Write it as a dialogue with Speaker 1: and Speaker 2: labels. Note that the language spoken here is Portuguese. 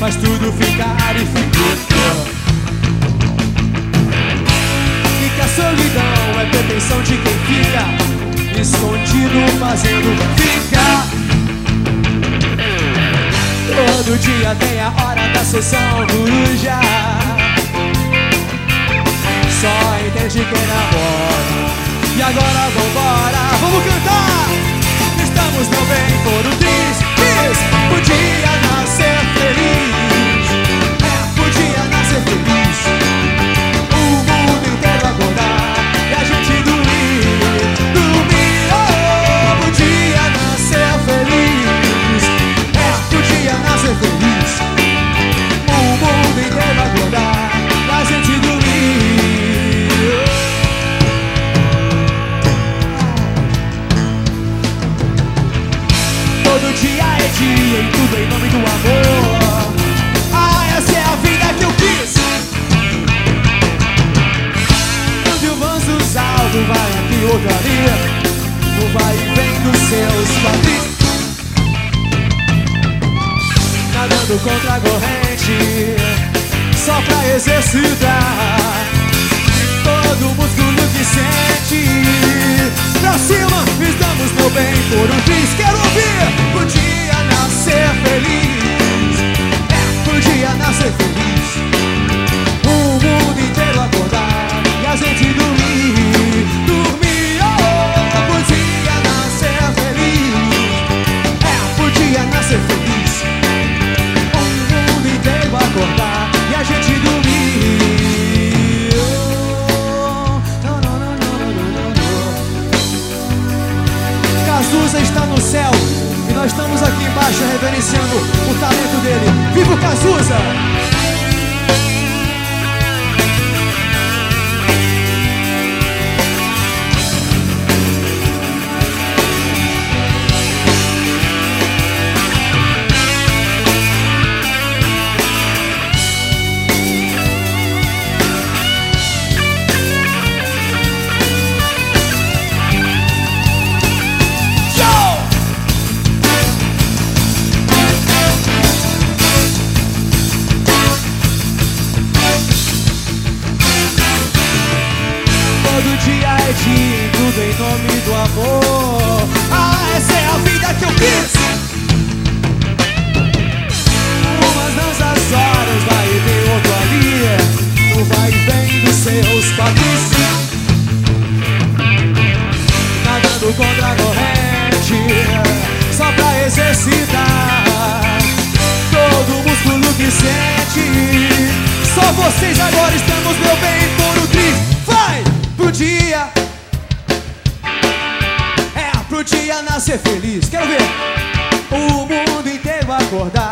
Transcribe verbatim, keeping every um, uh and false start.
Speaker 1: faz tudo ficar infinito. E que a solidão é pretensão de quem fica escondido fazendo ficar. Todo dia tem a hora da sessão coruja, só entende quem namora. E agora vambora, vamos cantar! Estamos no bem, coro diz, diz. Podia nascer feliz, é, podia nascer feliz. O mundo inteiro acordar e a gente dormir, dormir. Oh, podia nascer feliz, é, podia nascer feliz. O mundo inteiro acordar e a gente dormir. Todo dia é dia e tudo em nome do amor. Ah, essa é a vida que eu quis. Um de avanços alto, vai aqui, outro ali. No vai e vem dos seus quadris, nadando contra a corrente, só pra exercitar todo músculo que sente. Pra cima, estamos meu bem por um triz. Quero ouvir! Podia nascer feliz, é, podia nascer feliz. O mundo inteiro acordar e a gente dormir, dormir. Oh, podia nascer feliz, é, podia nascer feliz. O mundo inteiro acordar e a gente dormir. Cazuza está no céu e nós estamos aqui embaixo reverenciando o talento dele. Viva o Cazuza! Todo dia é dia, tudo em nome do amor. Ah, essa é a vida que eu quis. Umas danças horas, vai e vem outro ali. No vai e vem dos seus quadris, nadando contra a corrente, só pra exercitar todo músculo que sente. Só vocês agora estamos, meu bem, por o triz. Vai! Podia, é, podia nascer feliz. Quero ver o mundo inteiro acordar